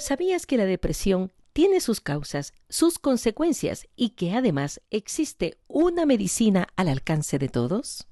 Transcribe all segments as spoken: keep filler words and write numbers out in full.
¿Sabías que la depresión tiene sus causas, sus consecuencias y que además existe una medicina al alcance de todos?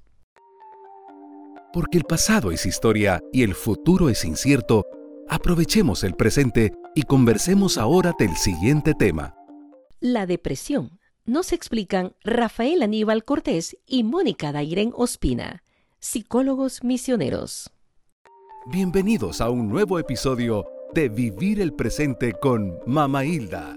Porque el pasado es historia y el futuro es incierto, aprovechemos el presente y conversemos ahora del siguiente tema. La depresión. Nos explican Rafael Aníbal Cortés y Mónica Dairén Ospina, psicólogos misioneros. Bienvenidos a un nuevo episodio de Vivir el Presente con Mama Hilda.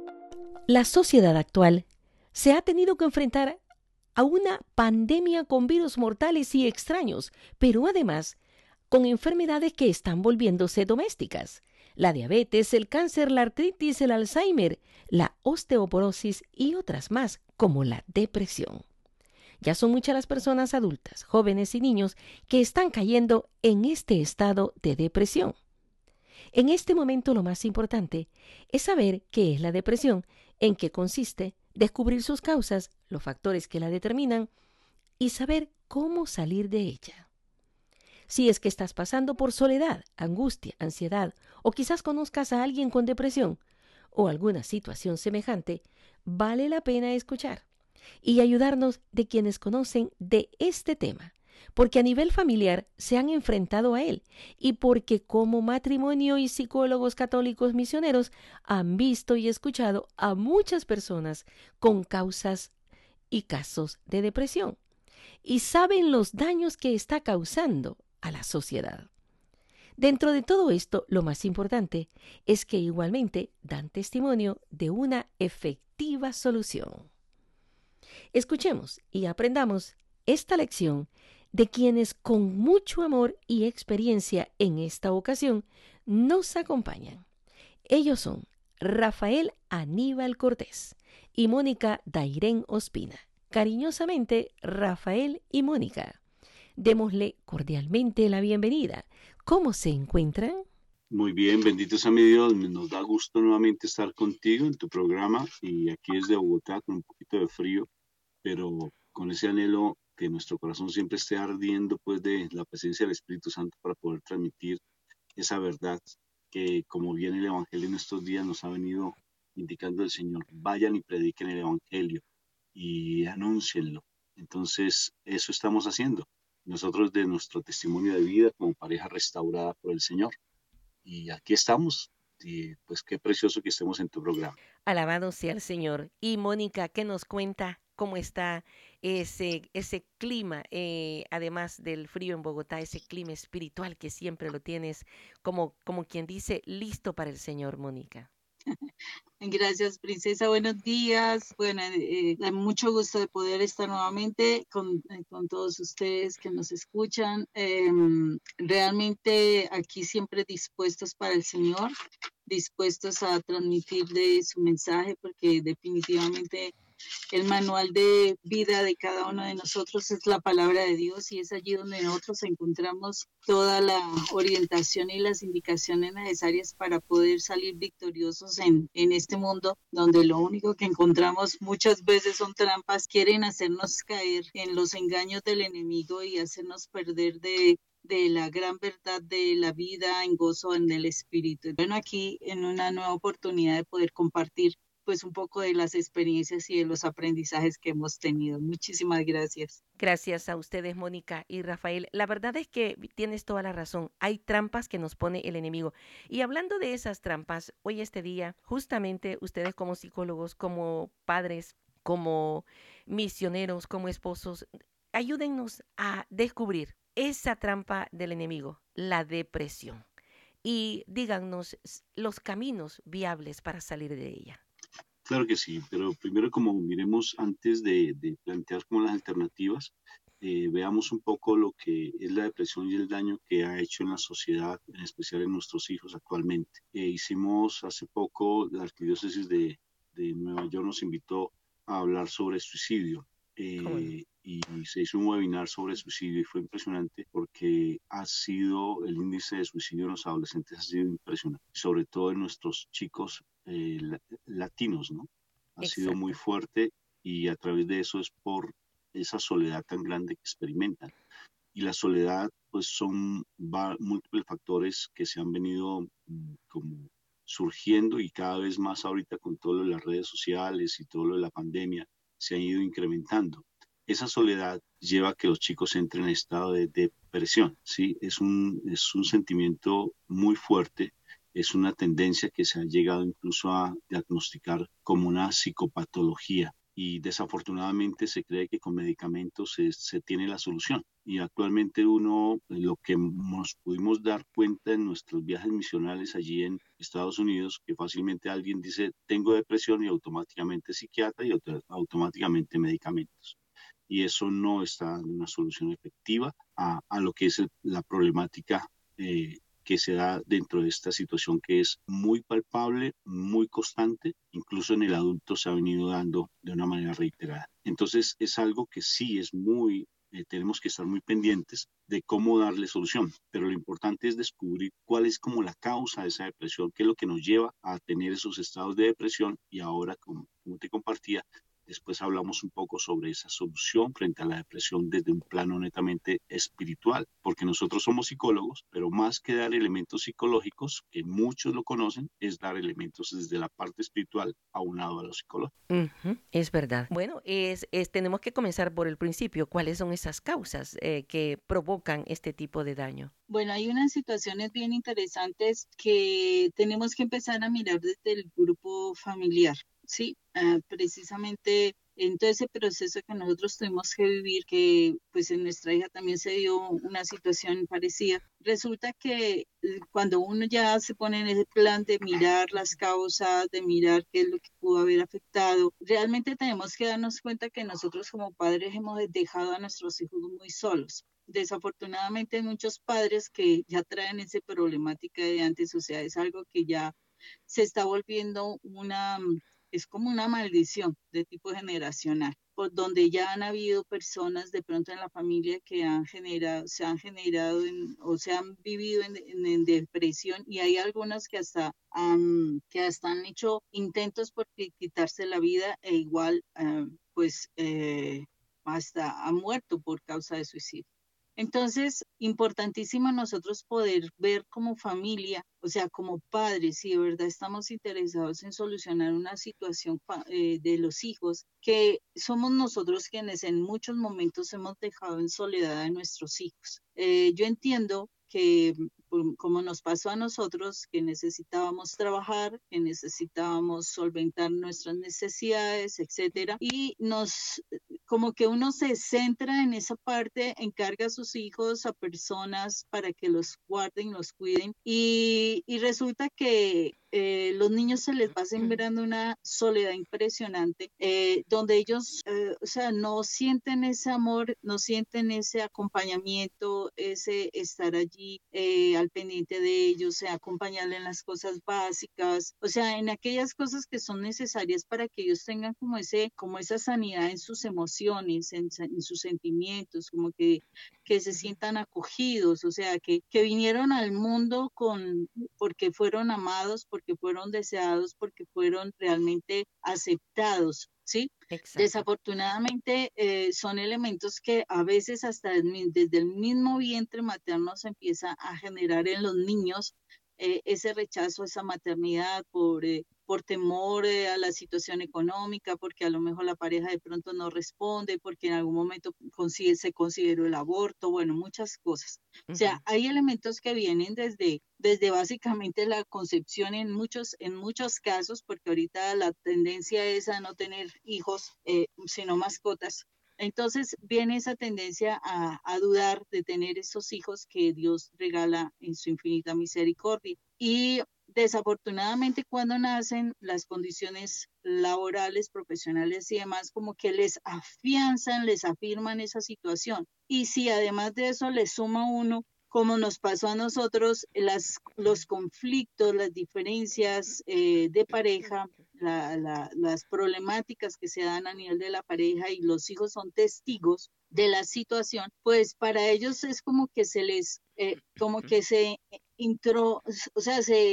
La sociedad actual se ha tenido que enfrentar a una pandemia con virus mortales y extraños, pero además con enfermedades que están volviéndose domésticas. La diabetes, el cáncer, la artritis, el Alzheimer, la osteoporosis y otras más, como la depresión. Ya son muchas las personas adultas, jóvenes y niños que están cayendo en este estado de depresión. En este momento lo más importante es saber qué es la depresión, en qué consiste, descubrir sus causas, los factores que la determinan y saber cómo salir de ella. Si es que estás pasando por soledad, angustia, ansiedad o quizás conozcas a alguien con depresión o alguna situación semejante, vale la pena escuchar y ayudarnos de quienes conocen de este tema, porque a nivel familiar se han enfrentado a él y porque como matrimonio y psicólogos católicos misioneros han visto y escuchado a muchas personas con causas y casos de depresión y saben los daños que está causando a la sociedad. Dentro de todo esto, lo más importante es que igualmente dan testimonio de una efectiva solución. Escuchemos y aprendamos esta lección de quienes con mucho amor y experiencia en esta ocasión nos acompañan. Ellos son Rafael Aníbal Cortés y Mónica Dairén Ospina. Cariñosamente, Rafael y Mónica. Démosle cordialmente la bienvenida. ¿Cómo se encuentran? Muy bien, bendito sea mi Dios. Nos da gusto nuevamente estar contigo en tu programa y aquí desde Bogotá con un poquito de frío, pero con ese anhelo que nuestro corazón siempre esté ardiendo pues de la presencia del Espíritu Santo para poder transmitir esa verdad que, como bien el Evangelio en estos días nos ha venido indicando el Señor. Vayan y prediquen el Evangelio y anúncienlo. Entonces eso estamos haciendo nosotros de nuestro testimonio de vida como pareja restaurada por el Señor. Y aquí estamos, y pues qué precioso que estemos en tu programa. Alabado sea el Señor. Y Mónica, ¿qué nos cuenta? ¿Cómo está ese, ese clima, eh, además del frío en Bogotá, ese clima espiritual que siempre lo tienes, como, como quien dice, listo para el Señor, Mónica? Gracias, princesa. Buenos días. Bueno, eh, da mucho gusto de poder estar nuevamente con, eh, con todos ustedes que nos escuchan. Eh, realmente aquí siempre dispuestos para el Señor, dispuestos a transmitirle su mensaje, porque definitivamente el manual de vida de cada uno de nosotros es la palabra de Dios y es allí donde nosotros encontramos toda la orientación y las indicaciones necesarias para poder salir victoriosos en, en este mundo donde lo único que encontramos muchas veces son trampas, quieren hacernos caer en los engaños del enemigo y hacernos perder de de la gran verdad de la vida en gozo en el espíritu. Bueno, aquí en una nueva oportunidad de poder compartir pues un poco de las experiencias y de los aprendizajes que hemos tenido. Muchísimas gracias. Gracias a ustedes, Mónica y Rafael. La verdad es que tienes toda la razón. Hay trampas que nos pone el enemigo. Y hablando de esas trampas, hoy este día, justamente ustedes como psicólogos, como padres, como misioneros, como esposos, ayúdennos a descubrir esa trampa del enemigo, la depresión. Y díganos los caminos viables para salir de ella. Claro que sí, pero primero como miremos antes de, de plantear como las alternativas, eh, veamos un poco lo que es la depresión y el daño que ha hecho en la sociedad, en especial en nuestros hijos actualmente. Eh, hicimos hace poco, la Arquidiócesis de, de Nueva York nos invitó a hablar sobre suicidio. Eh, y se hizo un webinar sobre suicidio y fue impresionante porque ha sido, el índice de suicidio en los adolescentes ha sido impresionante, sobre todo en nuestros chicos eh, latinos, ¿no? Ha Exacto. sido muy fuerte y a través de eso es por esa soledad tan grande que experimentan. Y la soledad, pues son va, múltiples factores que se han venido mm, como surgiendo y cada vez más ahorita con todo lo de las redes sociales y todo lo de la pandemia se han ido incrementando. Esa soledad lleva a que los chicos entren en estado de depresión, ¿sí? Es un, es un sentimiento muy fuerte, es una tendencia que se ha llegado incluso a diagnosticar como una psicopatología y desafortunadamente se cree que con medicamentos se, se tiene la solución. Y actualmente uno, lo que nos pudimos dar cuenta en nuestros viajes misionales allí en Estados Unidos, que fácilmente alguien dice, tengo depresión y automáticamente psiquiatra y auto- automáticamente medicamentos. Y eso no está dando una solución efectiva a, a lo que es el, la problemática eh, que se da dentro de esta situación que es muy palpable, muy constante, incluso en el adulto se ha venido dando de una manera reiterada. Entonces es algo que sí es muy, eh, tenemos que estar muy pendientes de cómo darle solución, pero lo importante es descubrir cuál es como la causa de esa depresión, qué es lo que nos lleva a tener esos estados de depresión y ahora, como, como te compartía, después hablamos un poco sobre esa solución frente a la depresión desde un plano netamente espiritual, porque nosotros somos psicólogos, pero más que dar elementos psicológicos, que muchos lo conocen, es dar elementos desde la parte espiritual aunado a lo psicológico. Uh-huh, es verdad. Bueno, es, es, tenemos que comenzar por el principio. ¿Cuáles son esas causas eh, que provocan este tipo de daño? Bueno, hay unas situaciones bien interesantes que tenemos que empezar a mirar desde el grupo familiar, ¿sí? Uh, precisamente en todo ese proceso que nosotros tuvimos que vivir, que pues en nuestra hija también se dio una situación parecida, resulta que cuando uno ya se pone en ese plan de mirar las causas, de mirar qué es lo que pudo haber afectado, realmente tenemos que darnos cuenta que nosotros como padres hemos dejado a nuestros hijos muy solos. Desafortunadamente hay muchos padres que ya traen esa problemática de antes, o sea, es algo que ya se está volviendo una, es como una maldición de tipo generacional, por donde ya han habido personas de pronto en la familia que han generado, se han generado en, o se han vivido en, en, en depresión y hay algunas que hasta, um, que hasta han hecho intentos por quitarse la vida e igual uh, pues eh, hasta han muerto por causa de suicidio. Entonces, importantísimo nosotros poder ver como familia, o sea, como padres, si de verdad estamos interesados en solucionar una situación eh, de los hijos, que somos nosotros quienes en muchos momentos hemos dejado en soledad a nuestros hijos. Eh, yo entiendo que como nos pasó a nosotros, que necesitábamos trabajar, que necesitábamos solventar nuestras necesidades, etcétera, y nos, como que uno se centra en esa parte, encarga a sus hijos a personas para que los guarden, los cuiden, y, y resulta que eh, los niños se les va sembrando una soledad impresionante, eh, donde ellos, eh, o sea, no sienten ese amor, no sienten ese acompañamiento, ese estar allí eh, al pendiente de ellos, eh, acompañarle en las cosas básicas, o sea, en aquellas cosas que son necesarias para que ellos tengan como ese, como esa sanidad en sus emociones, en, en sus sentimientos, como que que se sientan acogidos, o sea, que, que vinieron al mundo con, porque fueron amados, porque fueron deseados, porque fueron realmente aceptados, ¿sí? Exacto. Desafortunadamente eh, son elementos que a veces hasta desde el mismo vientre materno se empieza a generar en los niños eh, ese rechazo, esa maternidad por... Eh, por temor eh, a la situación económica, porque a lo mejor la pareja de pronto no responde, porque en algún momento consigue, se consideró el aborto, bueno, muchas cosas. Uh-huh. O sea, hay elementos que vienen desde, desde básicamente la concepción en muchos, en muchos casos, porque ahorita la tendencia es a no tener hijos, eh, sino mascotas. Entonces viene esa tendencia a, a dudar de tener esos hijos que Dios regala en su infinita misericordia. Y desafortunadamente cuando nacen las condiciones laborales, profesionales y demás como que les afianzan, les afirman esa situación. Y si además de eso le suma uno, como nos pasó a nosotros, las, los conflictos, las diferencias eh, de pareja, la, la, las problemáticas que se dan a nivel de la pareja y los hijos son testigos de la situación, pues para ellos es como que se les, eh, como que se intro, o sea, se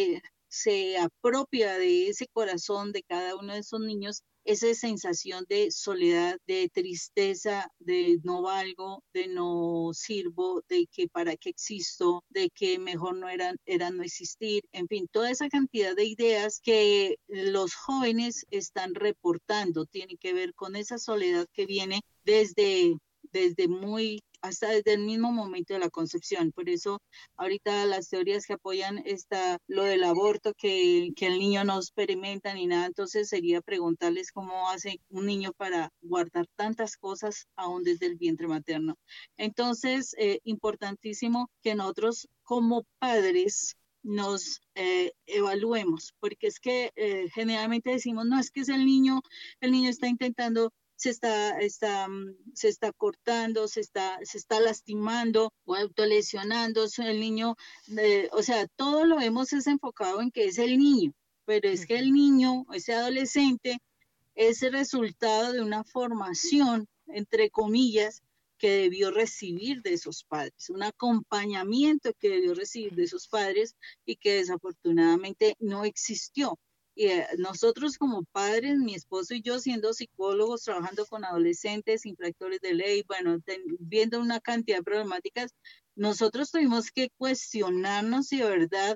se apropia de ese corazón de cada uno de esos niños esa sensación de soledad, de tristeza, de no valgo, de no sirvo, de que para qué existo, de que mejor no era, era no existir, en fin, toda esa cantidad de ideas que los jóvenes están reportando tiene que ver con esa soledad que viene desde, desde muy hasta desde el mismo momento de la concepción. Por eso ahorita las teorías que apoyan esta, lo del aborto, que, que el niño no experimenta ni nada, entonces sería preguntarles cómo hace un niño para guardar tantas cosas aún desde el vientre materno. Entonces, eh, importantísimo que nosotros como padres nos eh, evaluemos, porque es que eh, generalmente decimos, no, es que es el niño, el niño está intentando se está, está, se está cortando, se está, se está lastimando o autolesionando, el niño, eh, o sea, todo lo vemos es enfocado en que es el niño, pero es que el niño, ese adolescente, es el resultado de una formación, entre comillas, que debió recibir de esos padres, un acompañamiento que debió recibir de esos padres y que desafortunadamente no existió. Y eh, nosotros como padres, mi esposo y yo siendo psicólogos, trabajando con adolescentes, infractores de ley, bueno, ten, viendo una cantidad de problemáticas, nosotros tuvimos que cuestionarnos si de verdad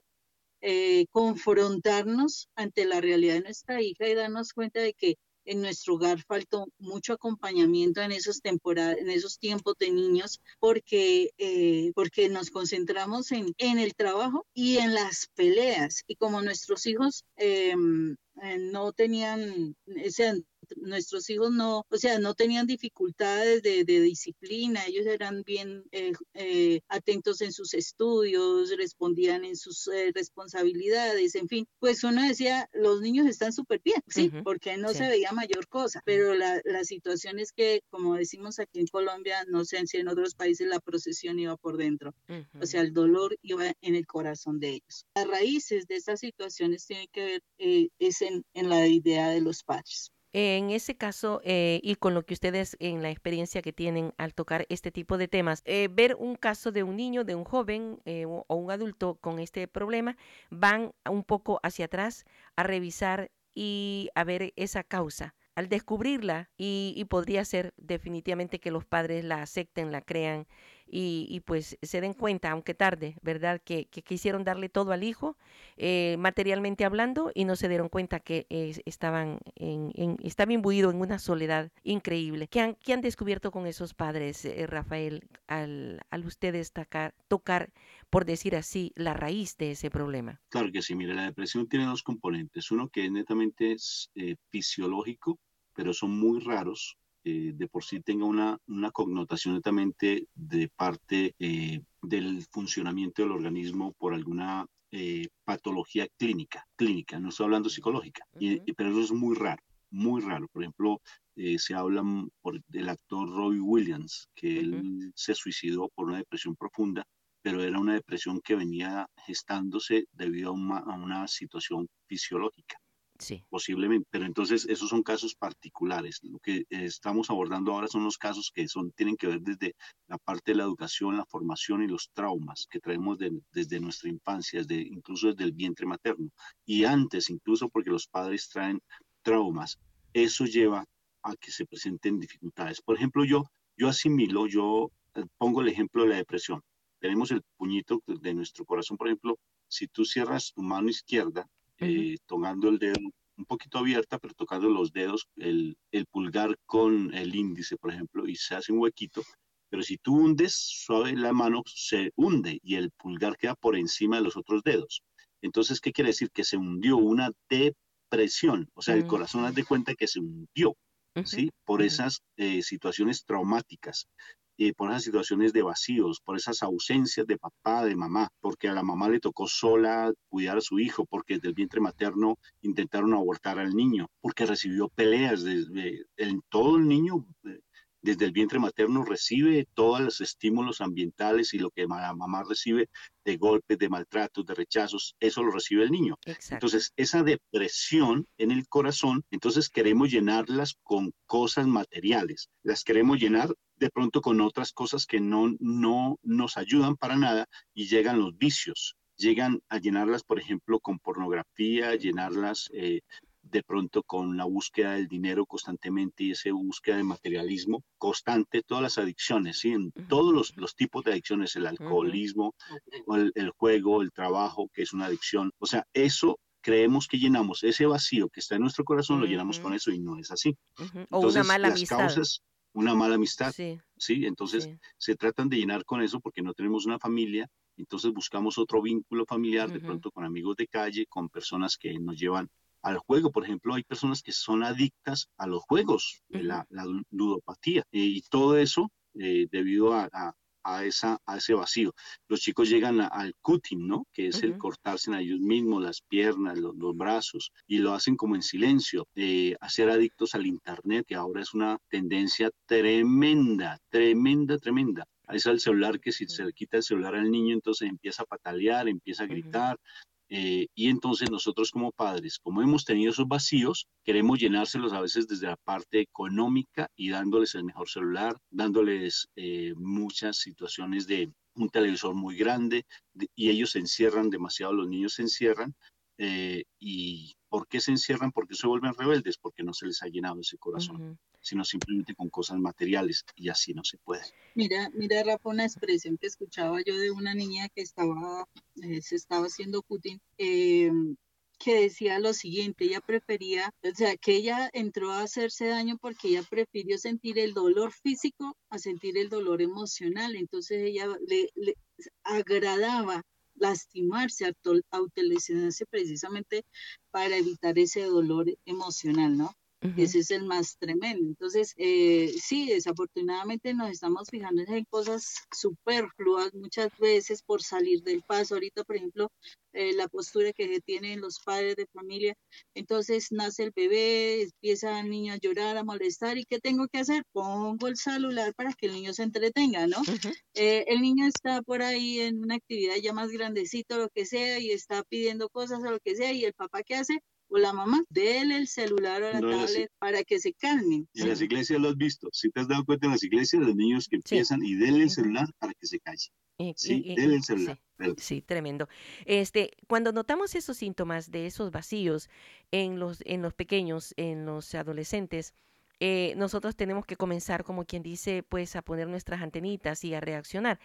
eh, confrontarnos ante la realidad de nuestra hija y darnos cuenta de que en nuestro hogar faltó mucho acompañamiento en esos temporadas, en esos tiempos de niños, porque, eh, porque nos concentramos en, en el trabajo y en las peleas. Y como nuestros hijos eh, eh, no tenían, o sea, nuestros hijos no, o sea, no tenían dificultades de, de disciplina, ellos eran bien eh, eh, atentos en sus estudios, respondían en sus eh, responsabilidades, en fin, pues uno decía, los niños están súper bien, sí, uh-huh, porque no sí. se veía mayor cosa, pero la, la situación es que, como decimos aquí en Colombia, no sé si en otros países la procesión iba por dentro, uh-huh. o sea, el dolor iba en el corazón de ellos. Las raíces de estas situaciones tienen que ver, eh, es en, en la idea de los padres. En ese caso, eh, y con lo que ustedes en la experiencia que tienen al tocar este tipo de temas, eh, ver un caso de un niño, de un joven eh, o, o un adulto con este problema, van un poco hacia atrás a revisar y a ver esa causa. Al descubrirla, y, y podría ser definitivamente que los padres la acepten, la crean y, y pues se den cuenta, aunque tarde, ¿verdad? Que, que quisieron darle todo al hijo, eh, materialmente hablando, y no se dieron cuenta que eh, estaban en, en, estaba imbuido en una soledad increíble. ¿Qué han, qué han descubierto con esos padres, eh, Rafael, al, al ustedes tocar, tocar, por decir así, la raíz de ese problema? Claro que sí, mire, la depresión tiene dos componentes. Uno que es netamente eh, fisiológico, pero son muy raros, eh, de por sí tenga una, una connotación netamente de parte eh, del funcionamiento del organismo por alguna eh, patología clínica, clínica, no estoy hablando psicológica, uh-huh. y, y, pero eso es muy raro, muy raro. Por ejemplo, eh, se habla por del actor Robbie Williams, que uh-huh. él se suicidó por una depresión profunda, pero era una depresión que venía gestándose debido a una, a una situación fisiológica. Sí. Posiblemente, pero entonces esos son casos particulares. Lo que estamos abordando ahora son los casos que son, tienen que ver desde la parte de la educación, la formación y los traumas que traemos de, desde nuestra infancia, desde, incluso desde el vientre materno. Y antes, incluso porque los padres traen traumas, eso lleva a que se presenten dificultades. Por ejemplo, yo, yo asimilo, yo pongo el ejemplo de la depresión. Tenemos el puñito de nuestro corazón, por ejemplo, si tú cierras tu mano izquierda, Eh, tocando el dedo un poquito abierta, pero tocando los dedos, el, el pulgar con el índice, por ejemplo, y se hace un huequito, pero si tú hundes suave la mano, se hunde y el pulgar queda por encima de los otros dedos. Entonces, ¿qué quiere decir? Que se hundió, una depresión, o sea, uh-huh. el corazón haz de cuenta que se hundió, uh-huh. ¿sí? Por uh-huh. esas eh, situaciones traumáticas. Eh, por esas situaciones de vacíos, por esas ausencias de papá, de mamá, porque a la mamá le tocó sola cuidar a su hijo, porque desde el vientre materno intentaron abortar al niño, porque recibió peleas, desde el, todo el niño desde el vientre materno recibe todos los estímulos ambientales y lo que la mamá recibe de golpes, de maltratos, de rechazos, eso lo recibe el niño. Exacto. Entonces, esa depresión en el corazón, entonces queremos llenarlas con cosas materiales, las queremos llenar de pronto con otras cosas que no, no nos ayudan para nada y llegan los vicios. llegan a llenarlas, por ejemplo, con pornografía, llenarlas eh, de pronto con la búsqueda del dinero constantemente y esa búsqueda de materialismo constante, todas las adicciones, ¿sí? En Ujú. todos los, los tipos de adicciones, el Ujú. alcoholismo, el, el juego, el trabajo, que es una adicción. O sea, eso creemos que llenamos, ese vacío que está en nuestro corazón, lo llenamos con Ujú. eso y no es así. Ujú. O una Entonces, mala las amistad. causas, una mala amistad, Sí, ¿sí? Entonces, sí. se tratan de llenar con eso porque no tenemos una familia, entonces buscamos otro vínculo familiar, de Ujú. pronto con amigos de calle, con personas que nos llevan al juego. Por ejemplo, hay personas que son adictas a los juegos, eh, Ujú. la, la ludopatía, eh, y todo eso eh, debido a, a, a, esa, a ese vacío. Los chicos llegan a, al cutting, ¿no? Que es el Ujú. cortarse a ellos mismos las piernas, los, los brazos, y lo hacen como en silencio, eh, a ser adictos al Internet, que ahora es una tendencia tremenda, tremenda, tremenda. Es el celular que si se le quita el celular al niño, entonces empieza a patalear, empieza a Ujú. gritar, eh, y entonces nosotros como padres, como hemos tenido esos vacíos, queremos llenárselos a veces desde la parte económica y dándoles el mejor celular, dándoles eh, muchas situaciones de un televisor muy grande de, y ellos se encierran demasiado, los niños se encierran. Eh, ¿Y por qué se encierran? Porque se vuelven rebeldes, porque no se les ha llenado ese corazón, Ujú. sino simplemente con cosas materiales y así no se puede. Mira, mira, Rafa, una expresión que escuchaba yo de una niña que estaba, eh, se estaba haciendo cutting, eh, que decía lo siguiente: ella prefería, o sea, que ella entró a hacerse daño porque ella prefirió sentir el dolor físico a sentir el dolor emocional. Entonces ella le, le agradaba lastimarse, auto- autolesionarse precisamente para evitar ese dolor emocional, ¿no? Ujú. Ese es el más tremendo. Entonces, eh, sí, desafortunadamente nos estamos fijando en cosas superfluas muchas veces por salir del paso. Ahorita, por ejemplo, eh, la postura que tienen los padres de familia. Entonces nace el bebé, empieza el niño a llorar, a molestar. ¿Y qué tengo que hacer? Pongo el celular para que el niño se entretenga, ¿no? Ujú. Eh, el niño está por ahí en una actividad ya más grandecito, lo que sea, y está pidiendo cosas o lo que sea, y el papá, ¿qué hace? O la mamá, déle el celular o la No, las, tablet para que se calmen. y en las iglesias lo has visto. Si te has dado cuenta, en las iglesias los niños que Sí. empiezan y denle el Ujú. celular para que se calle. Y, Sí, y- y- denle y- el celular. sí, Pero sí, tremendo. Este, cuando notamos esos síntomas de esos vacíos en los, en los pequeños, en los adolescentes, eh, nosotros tenemos que comenzar, como quien dice, pues a poner nuestras antenitas y a reaccionar.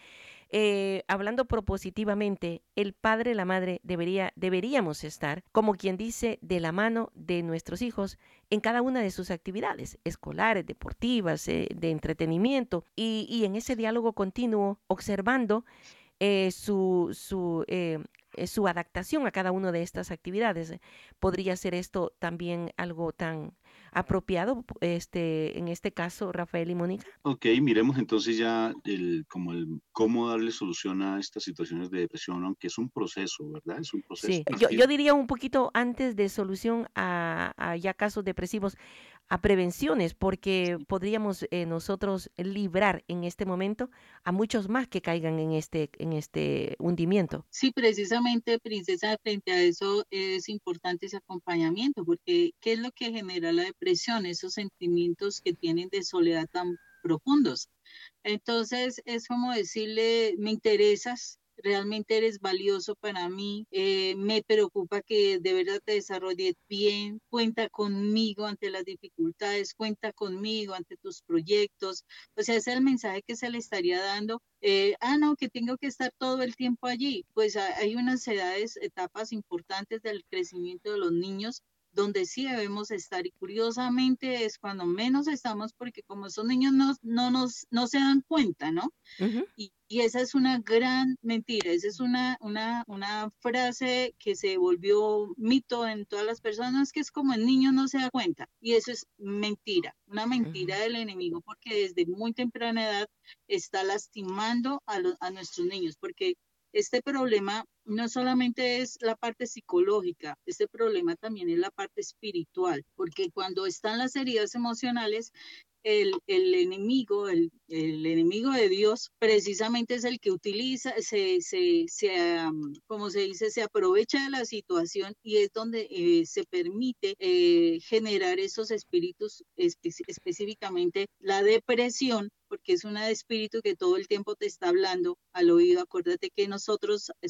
Eh, hablando propositivamente, el padre, la madre debería, deberíamos estar, como quien dice, de la mano de nuestros hijos en cada una de sus actividades escolares, deportivas, eh, de entretenimiento y, y en ese diálogo continuo, observando eh, su, su, eh, eh, su adaptación a cada una de estas actividades. ¿Podría ser esto también algo tan apropiado, este, en este caso, Rafael y Mónica? ok, miremos entonces ya el, como el, cómo darle solución a estas situaciones de depresión, aunque es un proceso, ¿verdad? Es un proceso. Sí, yo, Porque, yo diría un poquito antes de solución a, a ya casos depresivos, a prevenciones, porque podríamos eh, nosotros librar en este momento a muchos más que caigan en este, en este hundimiento. Sí, precisamente, princesa, frente a eso es importante ese acompañamiento, porque ¿qué es lo que genera la depresión? Esos sentimientos que tienen de soledad tan profundos. Entonces, es como decirle, me interesas, realmente eres valioso para mí, eh, me preocupa que de verdad te desarrolles bien, cuenta conmigo ante las dificultades, cuenta conmigo ante tus proyectos. O sea, ese es el mensaje que se le estaría dando. Eh, ah, no, que tengo que estar todo el tiempo allí. Pues ha- hay unas edades, etapas importantes del crecimiento de los niños donde sí debemos estar, y curiosamente es cuando menos estamos porque como esos niños no, no, nos, no se dan cuenta, ¿no? Ujú. Y, y esa es una gran mentira, esa es una, una, una frase que se volvió mito en todas las personas, que es como el niño no se da cuenta, y eso es mentira, una mentira Ujú. del enemigo, porque desde muy temprana edad está lastimando a, los, a nuestros niños, porque este problema no solamente es la parte psicológica, este problema también es la parte espiritual, porque cuando están las heridas emocionales, el, el enemigo, el, el enemigo de Dios, precisamente es el que utiliza, se, se, se um, como se dice, se aprovecha de la situación, y es donde eh, se permite eh, generar esos espíritus, espe específicamente la depresión, porque es un espíritu que todo el tiempo te está hablando al oído. Acuérdate que nosotros escuchamos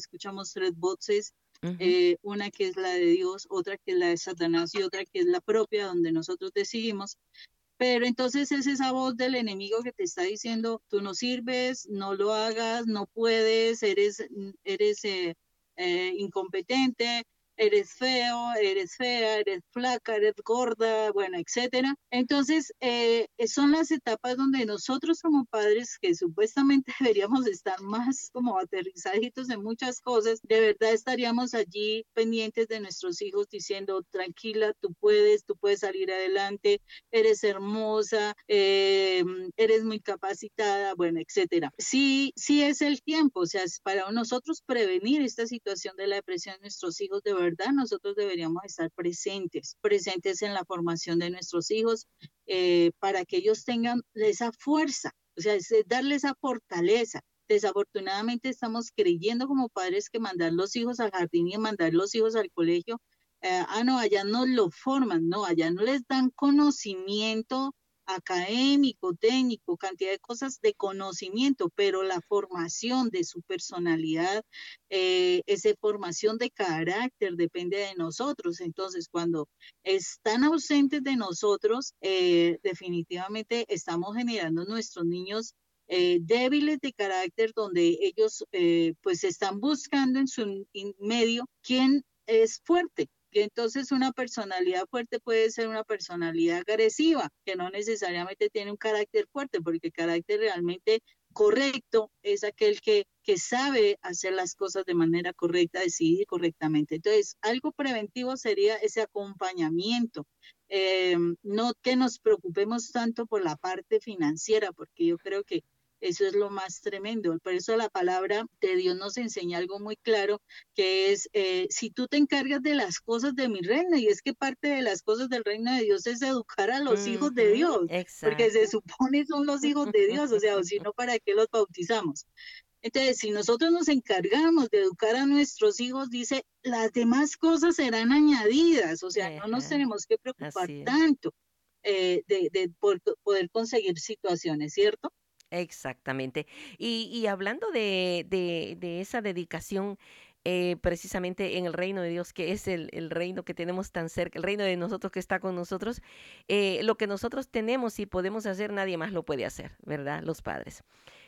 tenemos tres voces, Ujú. eh, una que es la de Dios, otra que es la de Satanás y otra que es la propia donde nosotros decidimos. Pero entonces es esa voz del enemigo que te está diciendo, tú no sirves, no lo hagas, no puedes, eres, eres eh, eh, incompetente, eres feo, eres fea, eres flaca, eres gorda, bueno, etcétera. Entonces, eh, son las etapas donde nosotros como padres, que supuestamente deberíamos estar más como aterrizaditos en muchas cosas, de verdad estaríamos allí pendientes de nuestros hijos diciendo, tranquila, tú puedes, tú puedes salir adelante, eres hermosa, eh, eres muy capacitada, bueno, etcétera. Sí, sí es el tiempo, o sea, es para nosotros prevenir esta situación de la depresión de nuestros hijos, de verdad, nosotros deberíamos estar presentes, presentes en la formación de nuestros hijos, eh, para que ellos tengan esa fuerza, o sea, es darle esa fortaleza. Desafortunadamente estamos creyendo como padres que mandar los hijos al jardín y mandar los hijos al colegio, eh, ah, no, allá no lo forman, no, allá no les dan conocimiento académico, técnico, cantidad de cosas de conocimiento, pero la formación de su personalidad, eh, esa formación de carácter depende de nosotros. Entonces, cuando están ausentes de nosotros, eh, definitivamente estamos generando nuestros niños eh, débiles de carácter, donde ellos eh, pues están buscando en su medio quién es fuerte. Y entonces una personalidad fuerte puede ser una personalidad agresiva, que no necesariamente tiene un carácter fuerte, porque el carácter realmente correcto es aquel que, que sabe hacer las cosas de manera correcta, decidir correctamente. Entonces, algo preventivo sería ese acompañamiento. Eh, no que nos preocupemos tanto por la parte financiera, porque yo creo que eso es lo más tremendo. Por eso la palabra de Dios nos enseña algo muy claro, que es, eh, si tú te encargas de las cosas de mi reino, y es que parte de las cosas del reino de Dios es educar a los hijos de Ujú, Dios, porque exacto. se supone son los hijos de Dios, o sea, o si no, ¿para qué los bautizamos? Entonces, si nosotros nos encargamos de educar a nuestros hijos, dice, las demás cosas serán añadidas, o sea, no nos Ajá, tenemos que preocupar así es. tanto eh, de, de por- poder conseguir situaciones, ¿cierto? Exactamente. Y, y hablando de, de, de esa dedicación, eh, precisamente en el reino de Dios, que es el, el reino que tenemos tan cerca, el reino de nosotros que está con nosotros, eh, lo que nosotros tenemos y podemos hacer, nadie más lo puede hacer, ¿verdad? Los padres.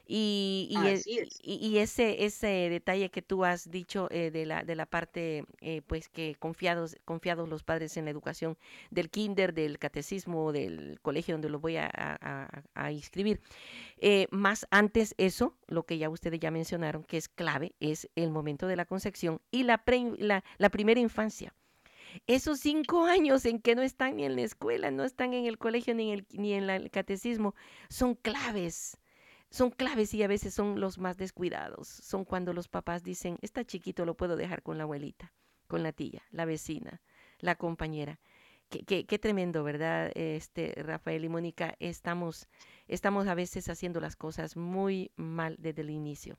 Y, y, e- Así es. y- y ese, ese detalle que tú has dicho, eh, de la, de la parte, eh, pues que confiados, confiados los padres en la educación del kinder, del catecismo, del colegio donde lo voy a, a- a- a inscribir. Eh, más antes eso, lo que ya ustedes ya mencionaron, que es clave, es el momento de la concepción y la, pre- la, la primera infancia. Esos cinco años en que no están ni en la escuela, no están en el colegio ni en el, ni en la- el catecismo, son claves. Son claves y a veces son los más descuidados. Son cuando los papás dicen, está chiquito, lo puedo dejar con la abuelita, con la tía, la vecina, la compañera. Qué, qué, qué tremendo, ¿verdad? Este, Rafael y Mónica, estamos, estamos a veces haciendo las cosas muy mal desde el inicio.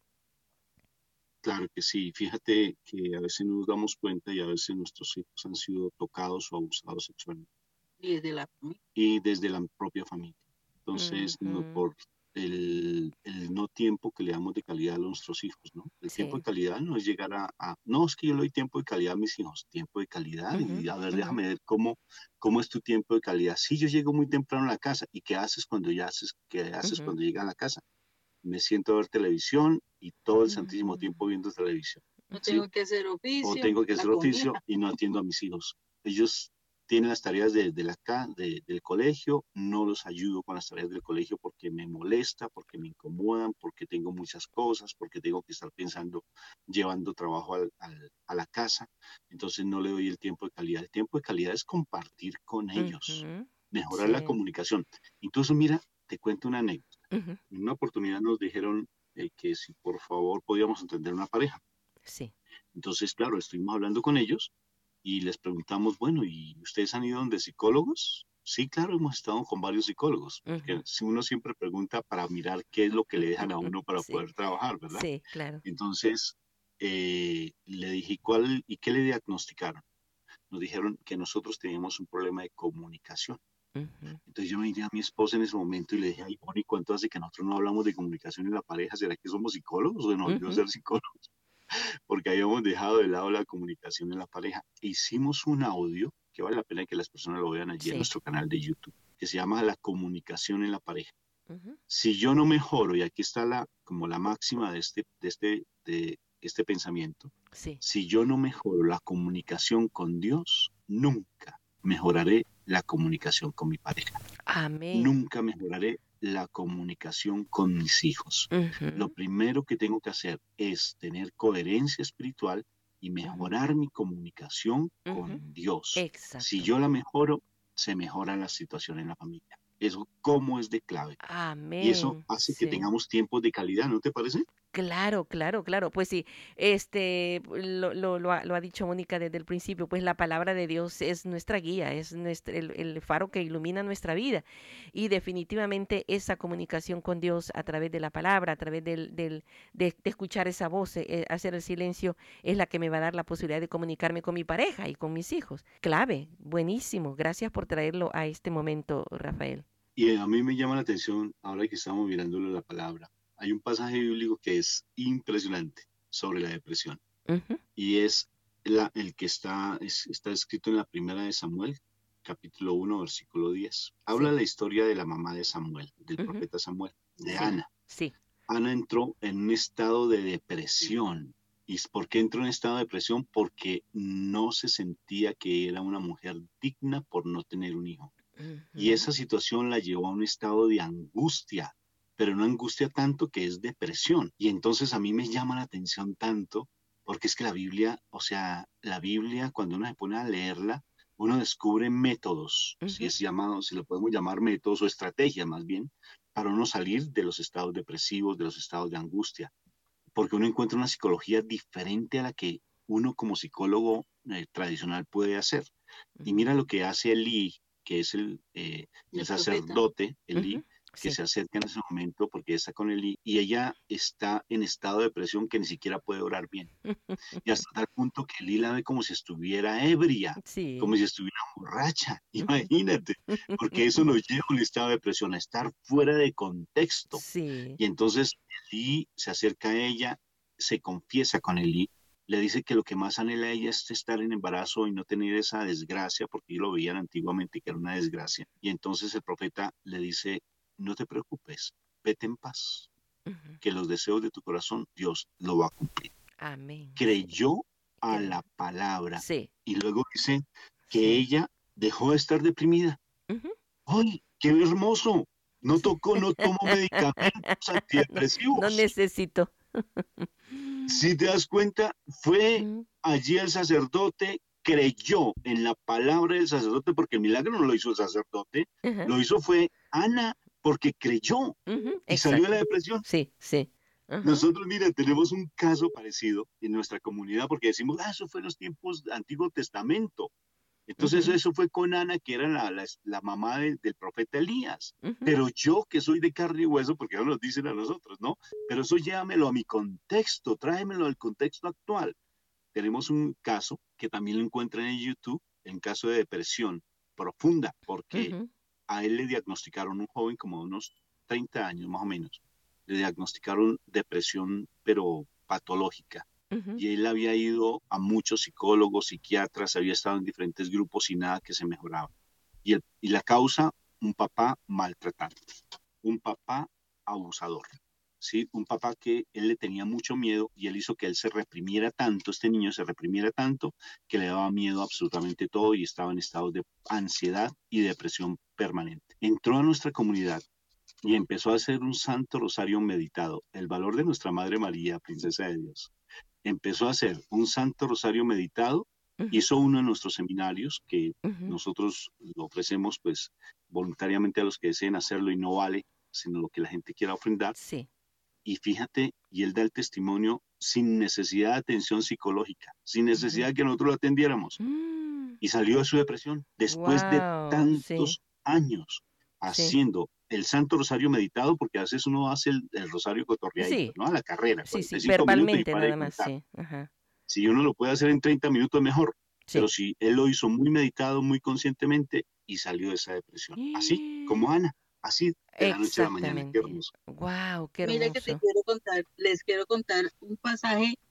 Claro que sí, fíjate que a veces no nos damos cuenta y a veces nuestros hijos han sido tocados o abusados sexualmente Y desde la familia. y desde la propia familia. Entonces, no, Ujú, por el, el no tiempo que le damos de calidad a nuestros hijos, ¿no? El tiempo de sí. calidad no es llegar a, a- no, es que yo le doy tiempo de calidad a mis hijos, tiempo de calidad Ujú, y a ver, ujú, déjame ver cómo, cómo es tu tiempo de calidad. Si yo llego muy temprano a la casa, ¿y qué haces cuando ya haces, qué haces ujú, cuando llegas a la casa? Me siento a ver televisión y todo el santísimo ujú, tiempo viendo televisión, No ¿sí? tengo que hacer O oficio, tengo que la hacer comida. oficio y no atiendo a mis hijos. Ellos tienen las tareas de, de la, ca- de- del colegio, no los ayudo con las tareas del colegio porque me molesta, porque me incomodan, porque tengo muchas cosas, porque tengo que estar pensando, llevando trabajo al- al- a la casa, entonces no le doy el tiempo de calidad. El tiempo de calidad es compartir con ellos, ujú, mejorar la sí. comunicación. Incluso, mira, te cuento una anécdota. Ujú, En una oportunidad nos dijeron eh, que si por favor podíamos entender una pareja. sí. Entonces, claro, estuvimos hablando con ellos y les preguntamos, bueno, ¿y ustedes han ido donde psicólogos? Sí, claro, hemos estado con varios psicólogos, porque Ujú, si uno siempre pregunta para mirar qué es lo que le dejan a uno para sí. poder trabajar, ¿verdad? Sí, claro. Entonces, eh, le dije, ¿cuál y qué le diagnosticaron? Nos dijeron que nosotros teníamos un problema de comunicación. Ujú, Entonces yo me miré a mi esposa en ese momento y le dije, ay, Bonnie, ¿cuánto hace que nosotros no hablamos de comunicación en la pareja? ¿Será que somos psicólogos o se nos olvidó ujú, ser psicólogos? porque habíamos dejado de lado la comunicación en la pareja. Hicimos un audio que vale la pena que las personas lo vean allí Sí. en nuestro canal de YouTube, que se llama La comunicación en la pareja. Ujú. Si yo no mejoro, y aquí está la, como la máxima de este, de este, de este pensamiento, Sí. si yo no mejoro la comunicación con Dios, nunca mejoraré la comunicación con mi pareja. Amén. Nunca mejoraré la comunicación con mis hijos. Ujú. Lo primero que tengo que hacer es tener coherencia espiritual y mejorar mi comunicación Ujú. con Dios. Exacto. Si yo la mejoro, se mejora la situación en la familia. Eso cómo es de clave. Amén. Y eso hace que Sí. tengamos tiempos de calidad, ¿no te parece? Claro, claro, claro. Pues sí, este lo, lo, lo, ha, lo ha dicho Mónica desde el principio, pues la palabra de Dios es nuestra guía, es nuestro, el, el faro que ilumina nuestra vida. Y definitivamente esa comunicación con Dios a través de la palabra, a través del, del, de, de escuchar esa voz, eh, hacer el silencio, es la que me va a dar la posibilidad de comunicarme con mi pareja y con mis hijos. Clave, buenísimo. Gracias por traerlo a este momento, Rafael. Y a mí me llama la atención, ahora que estamos mirándolo la palabra, hay un pasaje bíblico que es impresionante sobre la depresión. Uh-huh. Y es la, el que está, es, está escrito en la primera de Samuel, capítulo uno, versículo diez. Habla Sí. la historia de la mamá de Samuel, del Uh-huh. profeta Samuel, de Sí. Ana. Sí. Ana entró en un estado de depresión. ¿Y por qué entró en estado de depresión? Porque no se sentía que era una mujer digna por no tener un hijo. Uh-huh. Y esa situación la llevó a un estado de angustia, pero no angustia tanto que es depresión. Y entonces a mí me llama la atención tanto, porque es que la Biblia, o sea, la Biblia cuando uno se pone a leerla, uno descubre métodos, Uh-huh. si es llamado, si lo podemos llamar métodos o estrategias más bien, para uno salir de los estados depresivos, de los estados de angustia, porque uno encuentra una psicología diferente a la que uno como psicólogo eh, tradicional puede hacer. Uh-huh. Y mira lo que hace Elí, que es el, eh, el, el sacerdote, Elí, uh-huh. que sí. se acerca en ese momento porque está con Elí, y ella está en estado de depresión que ni siquiera puede orar bien. Y hasta tal punto que Elí la ve como si estuviera ebria, Sí. como si estuviera borracha, imagínate, porque eso nos lleva a un estado de depresión, a estar fuera de contexto. Sí. Y entonces Elí se acerca a ella, se confiesa con Elí, le dice que lo que más anhela ella es estar en embarazo y no tener esa desgracia, porque ellos lo veían antiguamente que era una desgracia. Y entonces el profeta le dice, no te preocupes, vete en paz, uh-huh. que los deseos de tu corazón Dios lo va a cumplir. Amén. Creyó sí. a Creo. la palabra. Sí. Y luego dice que sí. ella dejó de estar deprimida. Uh-huh. ¡Ay, qué hermoso! No tocó, no tomó medicamentos antidepresivos. No, no necesito. Si te das cuenta, fue uh-huh. allí el sacerdote, creyó en la palabra del sacerdote, porque el milagro no lo hizo el sacerdote, uh-huh. lo hizo fue Ana, porque creyó uh-huh. y salió de la depresión. Sí, sí. Uh-huh. Nosotros, mira, tenemos un caso parecido en nuestra comunidad, porque decimos, ah, eso fue en los tiempos del Antiguo Testamento. Entonces, uh-huh. eso fue con Ana, que era la, la, la mamá de, del profeta Elías. Uh-huh. Pero yo, que soy de carne y hueso, porque no nos dicen a nosotros, ¿no? Pero eso llévamelo a mi contexto, tráemelo al contexto actual. Tenemos un caso que también lo encuentran en YouTube, en caso de depresión profunda, porque uh-huh. a él le diagnosticaron un joven como de unos treinta años más o menos. Le diagnosticaron depresión, pero patológica. Uh-huh. Y él había ido a muchos psicólogos, psiquiatras, había estado en diferentes grupos y nada que se mejoraba. Y, el, y la causa, un papá maltratante, un papá abusador, ¿sí? Un papá que él le tenía mucho miedo y él hizo que él se reprimiera tanto, este niño se reprimiera tanto, que le daba miedo absolutamente todo y estaba en estados de ansiedad y depresión permanente. Entró a nuestra comunidad y empezó a hacer un santo rosario meditado, el valor de nuestra Madre María, Princesa de Dios. Empezó a hacer un santo rosario meditado, uh-huh. hizo uno de nuestros seminarios que uh-huh. nosotros lo ofrecemos pues voluntariamente a los que deseen hacerlo y no vale sino lo que la gente quiera ofrendar. Sí. Y fíjate, y él da el testimonio sin necesidad de atención psicológica, sin necesidad uh-huh. de que nosotros lo atendiéramos. Uh-huh. Y salió de su depresión después wow, de tantos sí. años haciendo sí. el Santo Rosario meditado, porque a veces uno hace el, el Rosario cotorreadito, sí. ¿no? A la carrera. Sí, sí, verbalmente nada más, sí. Ajá. Si uno lo puede hacer en treinta minutos, mejor. Sí. Pero si él lo hizo muy meditado, muy conscientemente, y salió de esa depresión. Y... Así como Ana, así de la noche a la mañana. Qué hermoso. Wow, qué hermoso. Mira que te quiero contar, les quiero contar un pasaje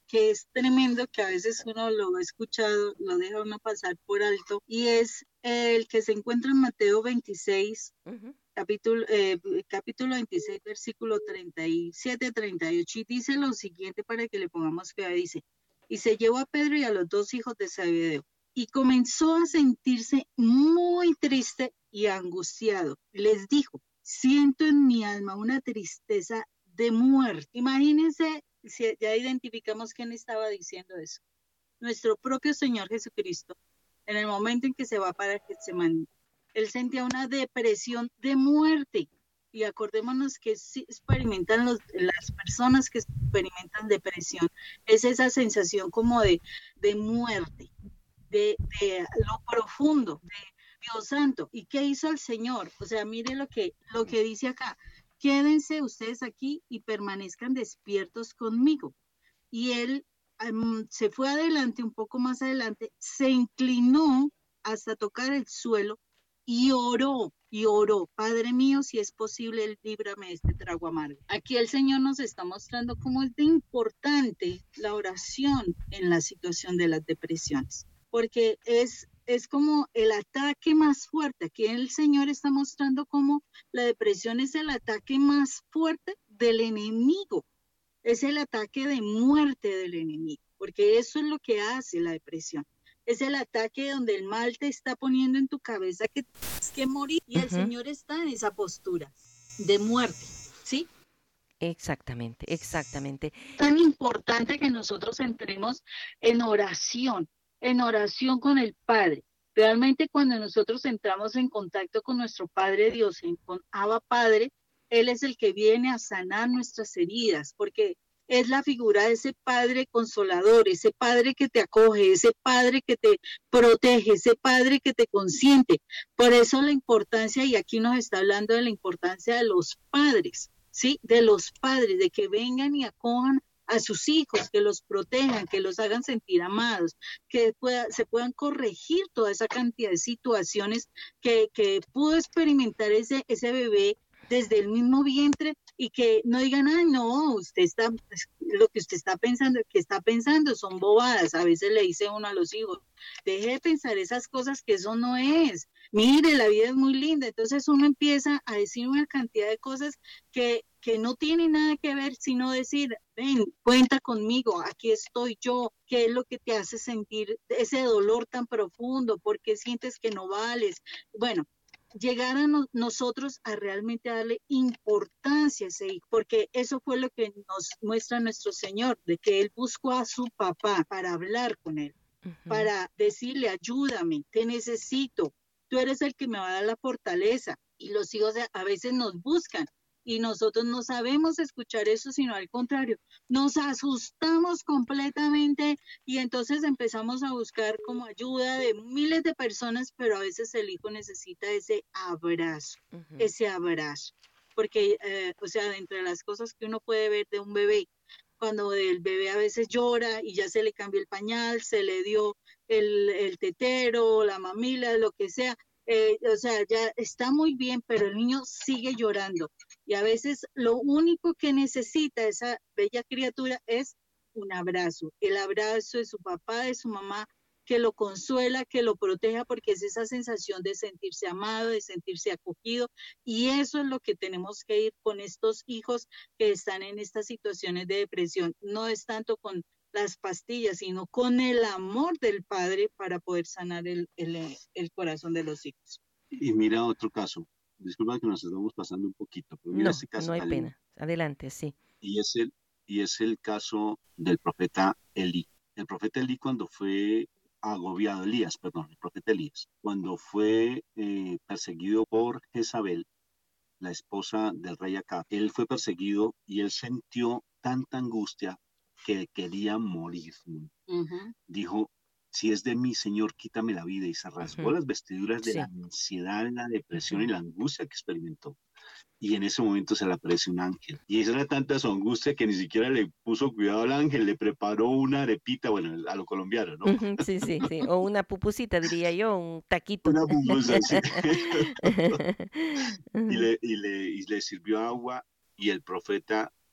que es tremendo, que a veces uno lo ha escuchado, lo deja uno pasar por alto, y es el que se encuentra en Mateo veintiséis, uh-huh. capítulo, eh, capítulo veintiséis, versículo treinta y siete, treinta y ocho, y dice lo siguiente para que le pongamos cuidado, dice, y se llevó a Pedro y a los dos hijos de Zebedeo, y comenzó a sentirse muy triste y angustiado. Les dijo, siento en mi alma una tristeza de muerte. Imagínense, si ya identificamos quién estaba diciendo eso. Nuestro propio Señor Jesucristo, en el momento en que se va para Getsemaní, él sentía una depresión de muerte. Y acordémonos que sí experimentan los, las personas que experimentan depresión, es esa sensación como de, de muerte, de, de lo profundo, de Dios santo. ¿Y qué hizo el Señor? O sea, mire lo que, lo que dice acá. Quédense ustedes aquí y permanezcan despiertos conmigo. Y él um, se fue adelante, un poco más adelante, se inclinó hasta tocar el suelo y oró, y oró, Padre mío, si es posible, líbrame de este trago amargo. Aquí el Señor nos está mostrando cómo es de importante la oración en la situación de las depresiones, porque es, es como el ataque más fuerte. Aquí el Señor está mostrando cómo la depresión es el ataque más fuerte del enemigo, es el ataque de muerte del enemigo, porque eso es lo que hace la depresión. Es el ataque donde el mal te está poniendo en tu cabeza que tienes que morir, y uh-huh. el Señor está en esa postura de muerte, ¿sí? Exactamente, exactamente. Tan importante que nosotros entremos en oración, en oración con el Padre. Realmente cuando nosotros entramos en contacto con nuestro Padre Dios, en, con Abba Padre, Él es el que viene a sanar nuestras heridas, porque es la figura de ese Padre consolador, ese Padre que te acoge, ese Padre que te protege, ese Padre que te consiente. Por eso la importancia, y aquí nos está hablando de la importancia de los padres, ¿sí? De los padres, de que vengan y acojan a sus hijos, que los protejan, que los hagan sentir amados, que pueda, se puedan corregir toda esa cantidad de situaciones que, que pudo experimentar ese, ese bebé desde el mismo vientre, y que no digan, ay, no, usted está, lo que usted está pensando, que está pensando son bobadas. A veces le dice uno a los hijos, deje de pensar esas cosas, que eso no es. Mire, la vida es muy linda. Entonces uno empieza a decir una cantidad de cosas que, que no tienen nada que ver, sino decir, ven, cuenta conmigo, aquí estoy yo. ¿Qué es lo que te hace sentir ese dolor tan profundo? ¿Por qué sientes que no vales? Bueno, llegar a no, nosotros a realmente darle importancia a ese hijo, porque eso fue lo que nos muestra nuestro Señor, de que Él buscó a su papá para hablar con Él, uh-huh. para decirle, ayúdame, te necesito, tú eres el que me va a dar la fortaleza. Y los hijos a veces nos buscan, y nosotros no sabemos escuchar eso, sino al contrario, nos asustamos completamente, y entonces empezamos a buscar como ayuda de miles de personas, pero a veces el hijo necesita ese abrazo, uh-huh. ese abrazo, porque, eh, o sea, entre las cosas que uno puede ver de un bebé, cuando el bebé a veces llora y ya se le cambió el pañal, se le dio el, el tetero, la mamila, lo que sea, Eh, o sea, ya está muy bien, pero el niño sigue llorando, y a veces lo único que necesita esa bella criatura es un abrazo, el abrazo de su papá, de su mamá, que lo consuela, que lo proteja, porque es esa sensación de sentirse amado, de sentirse acogido, y eso es lo que tenemos que ir con estos hijos que están en estas situaciones de depresión. No es tanto con las pastillas, sino con el amor del padre para poder sanar el, el, el corazón de los hijos. Y mira otro caso, disculpa que nos estamos pasando un poquito, pero mira no, este caso. No hay tan pena, lindo. Adelante, sí. Y es, el, y es el caso del profeta Elí. El profeta Elí cuando fue agobiado, Elías, perdón, el profeta Elías, cuando fue eh, perseguido por Jezabel, la esposa del rey Acab, él fue perseguido y él sintió tanta angustia que quería morir. Uh-huh. Dijo, si es de mí, Señor, quítame la vida. Y se rasgó uh-huh. las vestiduras de sí. la ansiedad, la depresión uh-huh. y la angustia que experimentó. Y en ese momento se le aparece un ángel. Y esa era tanta su angustia que ni siquiera le puso cuidado al ángel, le preparó una arepita, bueno, a lo colombiano, ¿no? Uh-huh. Sí, sí, sí. O una pupusita, diría yo, un taquito. Una pupusa, sí. y, le, y, le, y le sirvió agua, y el profeta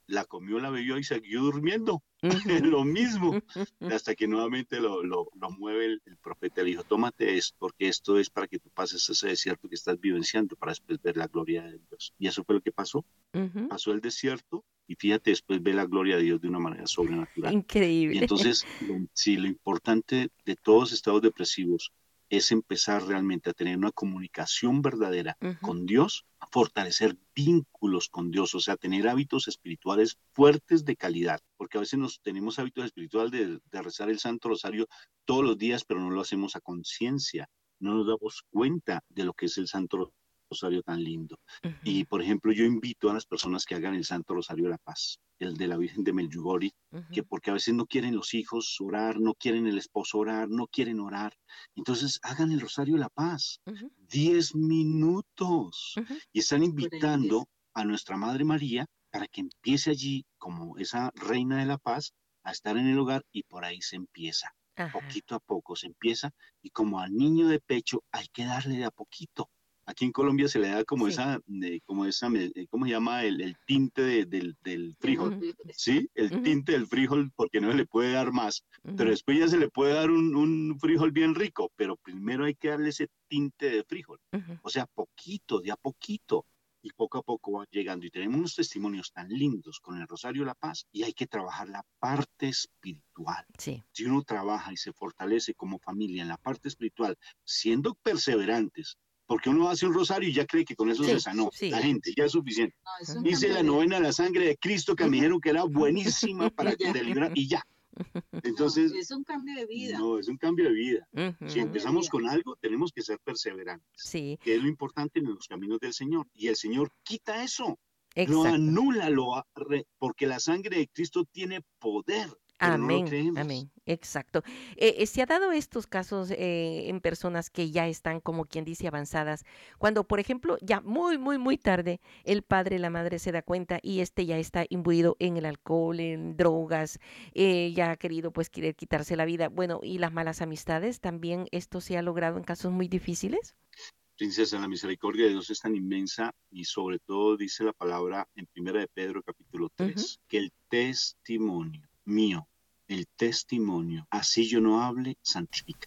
la comió, la bebió y siguió durmiendo. Ujú. Lo mismo, hasta que nuevamente lo, lo, lo mueve el, el profeta. Le dijo, tómate esto, porque esto es para que tú pases ese desierto que estás vivenciando, para después ver la gloria de Dios. Y eso fue lo que pasó. Ujú. Pasó el desierto y fíjate, después ve la gloria de Dios de una manera sobrenatural. Y Increíble. entonces, lo, sí, lo importante de todos los estados depresivos es empezar realmente a tener una comunicación verdadera Ujú. con Dios, a fortalecer vínculos con Dios, o sea, tener hábitos espirituales fuertes de calidad, porque a veces nos tenemos hábitos espirituales de, de rezar el Santo Rosario todos los días, pero no lo hacemos a conciencia, no nos damos cuenta de lo que es el Santo Rosario tan lindo. Ujú. Y, por ejemplo, yo invito a las personas que hagan el Santo Rosario de la Paz, el de la Virgen de Medjugorje, que Ujú. porque a veces no quieren los hijos orar, no quieren el esposo orar, no quieren orar. Entonces, hagan el Rosario de la Paz, Ujú. diez minutos. Ujú. Y están Por ahí invitando empieza. a nuestra Madre María para que empiece allí como esa reina de la paz a estar en el hogar y por ahí se empieza. Ajá. Poquito a poco se empieza y como al niño de pecho hay que darle de a poquito. Aquí en Colombia se le da como Sí. esa, eh, como esa, eh, ¿cómo se llama? El, el tinte de- del, del De frijol, los Ujú. frijoles. ¿sí? El Ujú. tinte del frijol porque no se le puede dar más, pero Ujú. después ya se le puede dar un, un frijol bien rico, pero primero hay que darle ese tinte de frijol, Ujú. o sea, poquito, de a poquito, y poco a poco va llegando. Y tenemos unos testimonios tan lindos con el Rosario de la Paz y hay que trabajar la parte espiritual. Sí. Si uno trabaja y se fortalece como familia en la parte espiritual, siendo perseverantes, porque uno hace un rosario y ya cree que con eso se Sí. sanó. Sí. La gente, ya es suficiente. No, es un Ujú. Hice cambio la de vida. novena de la sangre de Cristo que me dijeron que era buenísima para Y ya. deliberar y ya. No, Entonces, es un cambio de vida. no, es un cambio de vida. Si Ujú. Cambio de empezamos vida. con algo, tenemos que ser perseverantes, Sí. que es lo importante en los caminos del Señor. Y el Señor quita eso, lo Exacto. anula, lo a- re- porque la sangre de Cristo tiene poder, pero no lo Amén, creemos. amén, exacto. Eh, eh, se ha dado estos casos eh, en personas que ya están, como quien dice, avanzadas, cuando, por ejemplo, ya muy, muy, muy tarde, el padre, la madre se da cuenta y este ya está imbuido en el alcohol, en drogas, eh, ya ha querido, pues, querer quitarse la vida. Bueno, y las malas amistades, también esto se ha logrado en casos muy difíciles. Princesa, la misericordia de Dios es tan inmensa y sobre todo dice la palabra en Primera de Pedro capítulo Ujú. tres, que el testimonio mío, el testimonio, así yo no hable, santifica.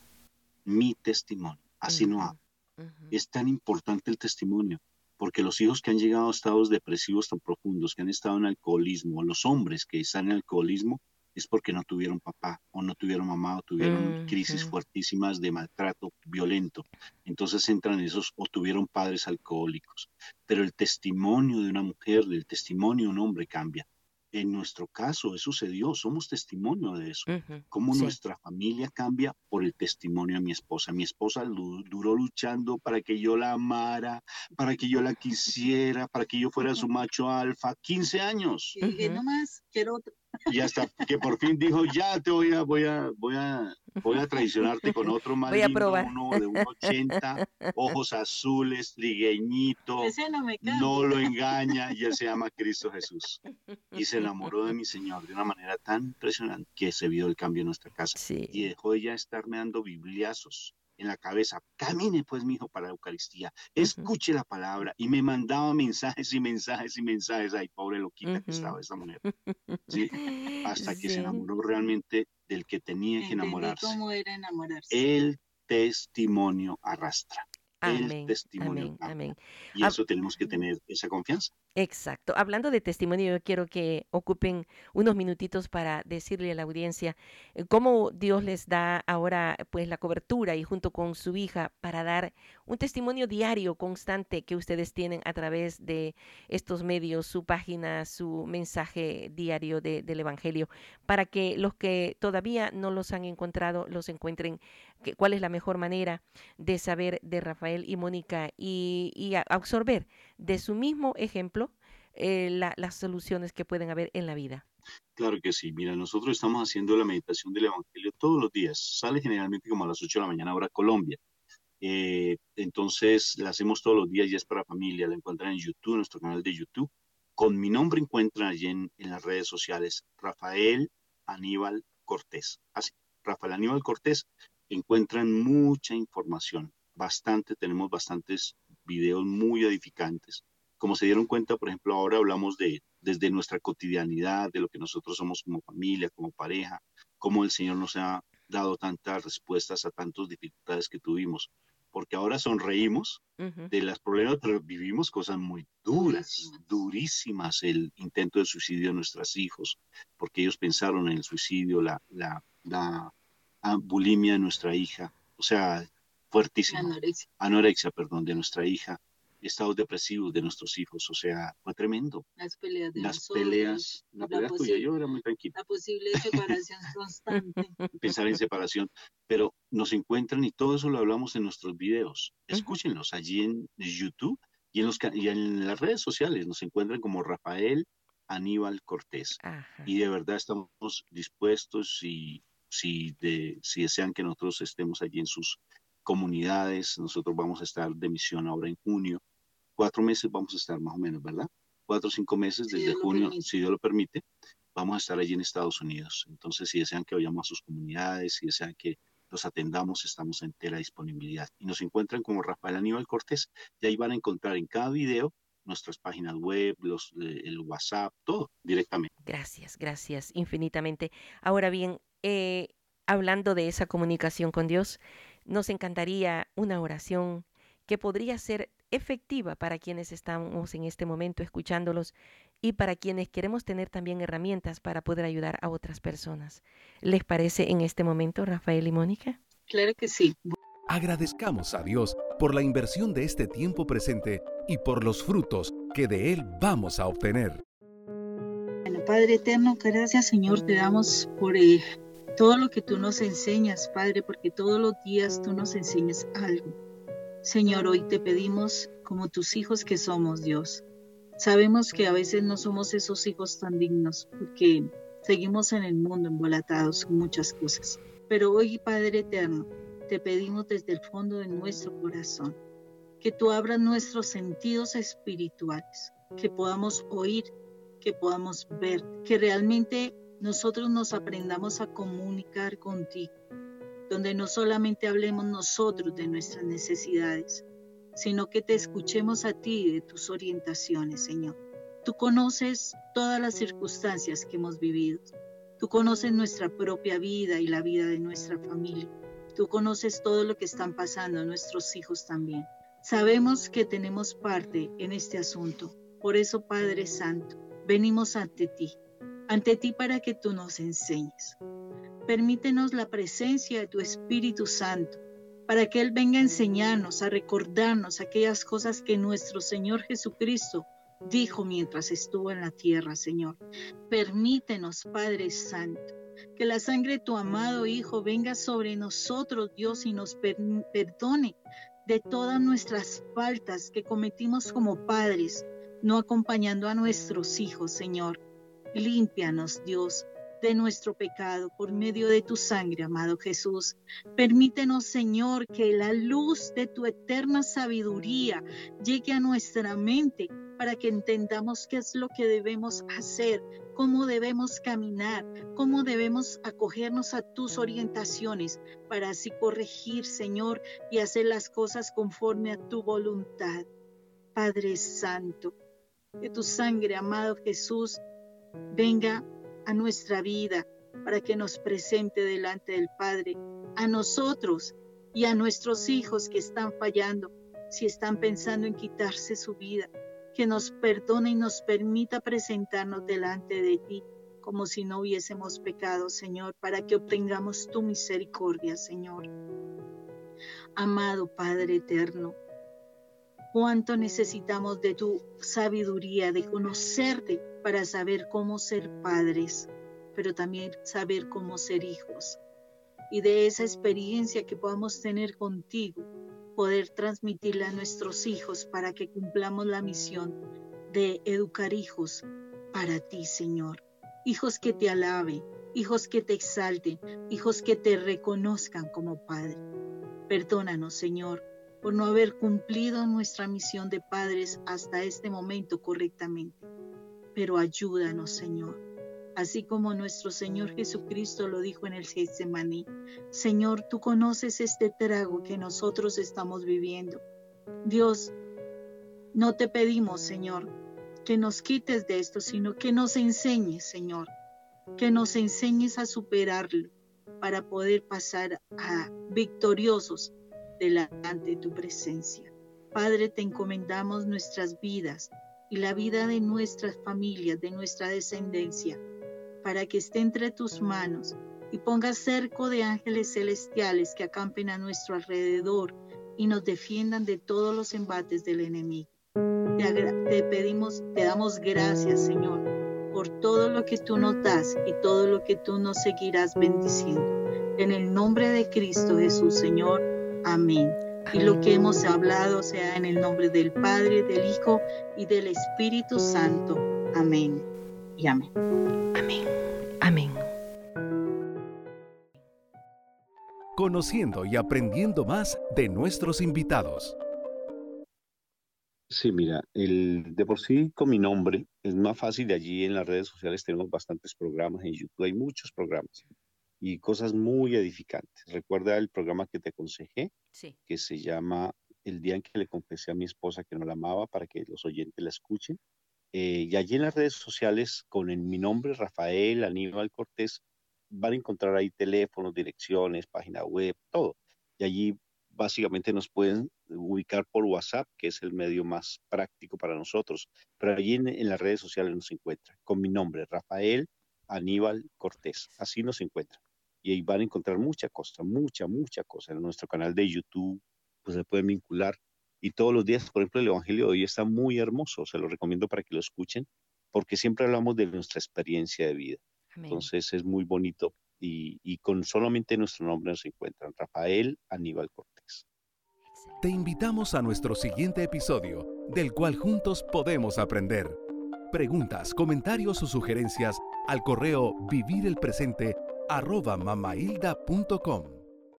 Mi testimonio, así no Ujú. hablo. Ujú. Es tan importante el testimonio, porque los hijos que han llegado a estados depresivos tan profundos, que han estado en alcoholismo, o los hombres que están en alcoholismo, es porque no tuvieron papá, o no tuvieron mamá, o tuvieron crisis Ujú. fuertísimas de maltrato violento. Entonces entran esos, o tuvieron padres alcohólicos. Pero el testimonio de una mujer, el testimonio de un hombre cambia. En nuestro caso, eso sucedió, somos testimonio de eso. Ujú. Cómo Sí. nuestra familia cambia por el testimonio de mi esposa. Mi esposa lu- duró luchando para que yo la amara, para que yo la quisiera, para que yo fuera su macho alfa, quince años. Y dije, Ujú. no más, quiero otro. Y hasta que por fin dijo, ya te voy a, voy a, voy a, voy a traicionarte con otro más Voy a lindo, probar. uno de uno ochenta, ojos azules, trigueñito, Ese no me no cambia. lo engaña y él se llama Cristo Jesús. Y se enamoró de mi Señor de una manera tan impresionante que se vio el cambio en nuestra casa. Y Sí. dejó de ya estarme dando bibliazos en la cabeza. Camine pues, mi hijo, para la Eucaristía. Ujú. Escuche la palabra. Y me mandaba mensajes y mensajes y mensajes. Ay, pobre loquita que Ujú. estaba esta mujer. ¿Sí? Hasta que se Sí. enamoró realmente del que tenía que Entendí enamorarse. cómo era enamorarse. El testimonio arrastra. El Amén, testimonio amén, cambia. amén. Y Hab- eso tenemos que tener esa confianza. Exacto. Hablando de testimonio, yo quiero que ocupen unos minutitos para decirle a la audiencia eh, cómo Dios les da ahora pues la cobertura y junto con su hija para dar un testimonio diario, constante que ustedes tienen a través de estos medios, su página, su mensaje diario de- del Evangelio, para que los que todavía no los han encontrado los encuentren. Que- ¿Cuál es la mejor manera de saber de Rafael y Mónica y, y a- absorber de su mismo ejemplo eh, la- las soluciones que pueden haber en la vida? Claro que sí. Mira, nosotros estamos haciendo la meditación del Evangelio todos los días. Sale generalmente como a las ocho de la mañana, hora Colombia. Eh, entonces, la hacemos todos los días y es para familia. La encuentran en YouTube, en nuestro canal de YouTube. Con mi nombre encuentran allí en, en las redes sociales, Rafael Aníbal Cortés. Así, Rafael Aníbal Cortés. Encuentran mucha información. Bastante, tenemos bastantes videos muy edificantes como se dieron cuenta, por ejemplo, ahora hablamos de desde nuestra cotidianidad, de lo que nosotros somos como familia, como pareja, cómo el Señor nos ha dado tantas respuestas a tantas dificultades que tuvimos, porque ahora sonreímos Ujú. de los problemas, pero vivimos cosas muy duras, Durísimas. durísimas, el intento de suicidio de nuestros hijos, porque ellos pensaron en el suicidio, la, la, la ah, bulimia de nuestra hija, o sea, fuertísimo, Anorexia. anorexia, perdón, de nuestra hija, estados depresivos de nuestros hijos, o sea, fue tremendo. Las peleas de Las nosotros, peleas, la la, pelea tuya, posi- yo era muy tranquilo, la posible separación constante. pensar en separación, pero nos encuentran y todo eso lo hablamos en nuestros videos. Ujú. Escúchenlos allí en YouTube y en, los, ca- y en las redes sociales. Nos encuentran como Rafael Aníbal Cortés. Ajá. Y de verdad estamos dispuestos y si, de, si desean que nosotros estemos allí en sus comunidades, nosotros vamos a estar de misión ahora en junio. Cuatro meses vamos a estar más o menos, ¿verdad? Cuatro o cinco meses Si desde Dios lo junio, permite. si Dios lo permite, vamos a estar allí en Estados Unidos. Entonces, si desean que vayamos a sus comunidades, si desean que los atendamos, estamos en entera disponibilidad. Y nos encuentran como Rafael Aníbal Cortés, y ahí van a encontrar en cada video nuestras páginas web, los, eh, el WhatsApp, todo directamente. Gracias, gracias infinitamente. Ahora bien, eh, hablando de esa comunicación con Dios, nos encantaría una oración que podría ser efectiva para quienes estamos en este momento escuchándolos y para quienes queremos tener también herramientas para poder ayudar a otras personas. ¿Les parece en este momento, Rafael y Mónica? Claro que sí. Agradezcamos a Dios por la inversión de este tiempo presente y por los frutos que de Él vamos a obtener. Bueno, Padre eterno, gracias Señor, te damos por eh, todo lo que tú nos enseñas, Padre, porque todos los días tú nos enseñas algo. Señor, hoy te pedimos como tus hijos que somos, Dios. Sabemos que a veces no somos esos hijos tan dignos porque seguimos en el mundo embolatados con muchas cosas. Pero hoy, Padre eterno, te pedimos desde el fondo de nuestro corazón que tú abras nuestros sentidos espirituales, que podamos oír, que podamos ver, que realmente nosotros nos aprendamos a comunicar contigo, donde no solamente hablemos nosotros de nuestras necesidades, sino que te escuchemos a ti de tus orientaciones, Señor. Tú conoces todas las circunstancias que hemos vivido. Tú conoces nuestra propia vida y la vida de nuestra familia. Tú conoces todo lo que están pasando nuestros hijos también. Sabemos que tenemos parte en este asunto. Por eso, Padre Santo, venimos ante ti, ante ti para que tú nos enseñes. Permítenos la presencia de tu Espíritu Santo, para que Él venga a enseñarnos, a recordarnos aquellas cosas que nuestro Señor Jesucristo dijo mientras estuvo en la tierra, Señor. Permítenos, Padre Santo, que la sangre de tu amado Hijo venga sobre nosotros, Dios, y nos per- perdone de todas nuestras faltas que cometimos como padres, no acompañando a nuestros hijos, Señor. Límpianos, Dios, de nuestro pecado por medio de tu sangre, amado Jesús. Permítenos, Señor, que la luz de tu eterna sabiduría llegue a nuestra mente para que entendamos qué es lo que debemos hacer, cómo debemos caminar, cómo debemos acogernos a tus orientaciones para así corregir, Señor, y hacer las cosas conforme a tu voluntad. Padre Santo, que tu sangre, amado Jesús, venga a nuestra vida para que nos presente delante del Padre, a nosotros y a nuestros hijos que están fallando, si están pensando en quitarse su vida, que nos perdone y nos permita presentarnos delante de ti como si no hubiésemos pecado, Señor, para que obtengamos tu misericordia, Señor. Amado Padre eterno, cuánto necesitamos de tu sabiduría, de conocerte para saber cómo ser padres, pero también saber cómo ser hijos. Y de esa experiencia que podamos tener contigo, poder transmitirla a nuestros hijos para que cumplamos la misión de educar hijos para ti, Señor. Hijos que te alaben, hijos que te exalten, hijos que te reconozcan como Padre. Perdónanos, Señor, por no haber cumplido nuestra misión de padres hasta este momento correctamente. Pero ayúdanos, Señor, así como nuestro Señor Jesucristo lo dijo en el Getsemaní. Señor, tú conoces este trago que nosotros estamos viviendo. Dios, No te pedimos, Señor, que nos quites de esto, sino que nos enseñes, Señor, que nos enseñes a superarlo para poder pasar a victoriosos delante de tu presencia. Padre, te encomendamos nuestras vidas y la vida de nuestras familias, de nuestra descendencia, para que esté entre tus manos y pongas cerco de ángeles celestiales que acampen a nuestro alrededor y nos defiendan de todos los embates del enemigo. Te, agra- te pedimos, te damos gracias, Señor, por todo lo que tú nos das y todo lo que tú nos seguirás bendiciendo. En el nombre de Cristo Jesús, Señor. Amén. Y lo que hemos hablado sea en el nombre del Padre, del Hijo y del Espíritu Santo. Amén y amén. Amén. Amén. Conociendo y aprendiendo más de nuestros invitados. Sí, mira, el, de por sí con mi nombre es más fácil. De allí en las redes sociales tenemos bastantes programas, en YouTube hay muchos programas y cosas muy edificantes. Recuerda el programa que te aconsejé, Sí. que se llama El día en que le confesé a mi esposa que no la amaba, para que los oyentes la escuchen. Eh, y allí en las redes sociales, con el- mi nombre, Rafael Aníbal Cortés, van a encontrar ahí teléfonos, direcciones, página web, todo. Y allí básicamente nos pueden ubicar por WhatsApp, que es el medio más práctico para nosotros. Pero allí en, en las redes sociales nos encuentran con mi nombre, Rafael Aníbal Cortés. Así nos encuentran. Y ahí van a encontrar mucha cosa, mucha, mucha cosa. En nuestro canal de YouTube, pues se pueden vincular. Y todos los días, por ejemplo, el Evangelio de hoy está muy hermoso. Se lo recomiendo para que lo escuchen, porque siempre hablamos de nuestra experiencia de vida. Amén. Entonces es muy bonito. Y, y con solamente nuestro nombre nos encuentran, Rafael Aníbal Cortés. Te invitamos a nuestro siguiente episodio, del cual juntos podemos aprender. Preguntas, comentarios o sugerencias al correo vivirelpresente arroba mamahilda punto com.